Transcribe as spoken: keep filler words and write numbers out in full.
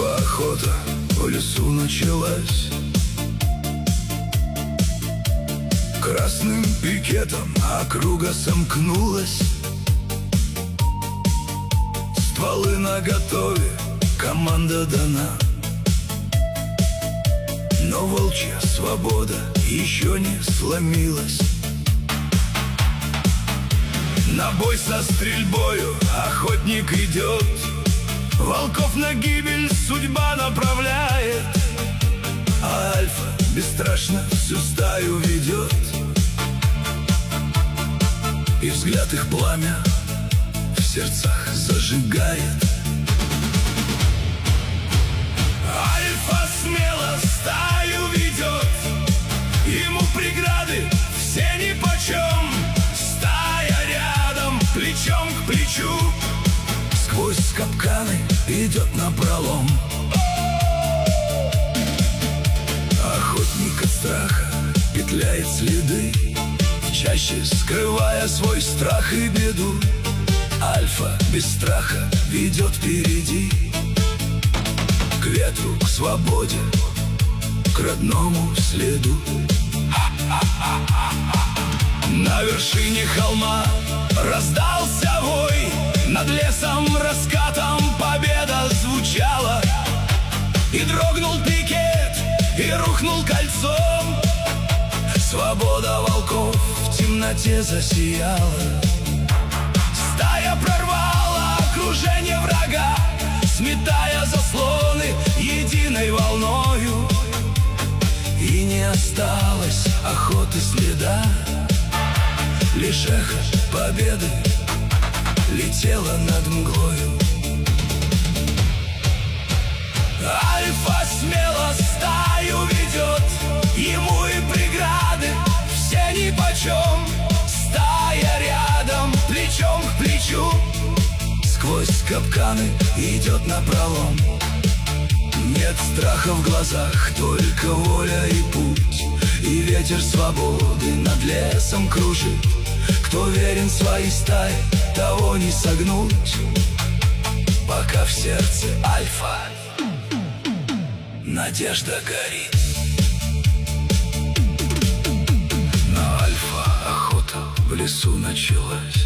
Альфа-охота в лесу началась. Красным пикетом округа сомкнулась. Стволы наготове, команда дана. Но волчья свобода еще не сломилась. На бой со стрельбою охотник идет. Волков на гибель судьба направляет, а альфа бесстрашно всю стаю ведет. И взгляд их пламя в сердцах зажигает. Альфа смело стаю ведет, ему преграды все нипочем. Стая рядом, плечом к плечу, сквозь капканы идет напролом. Охотник от страха петляет следы, чаще скрывая свой страх и беду. Альфа без страха ведет впереди, к ветру, к свободе, к родному следу. На вершине холма раздался вой, над лесом раскатом победа звучала. И дрогнул пикет, и рухнул кольцом. Свобода волков в темноте засияла. Стая прорвала окружение врага, сметая заслоны единой волною. И не осталось охоты следа, лишь эхо победы летело над мглою. Альфа смело стаю ведет, ему и преграды все нипочем. Стая рядом, плечом к плечу, сквозь капканы идет напролом. Нет страха в глазах, только воля и путь, и ветер свободы над лесом кружит. Кто верен своей стае, того не согнуть, пока в сердце альфа надежда горит. На альфа охота в лесу началась.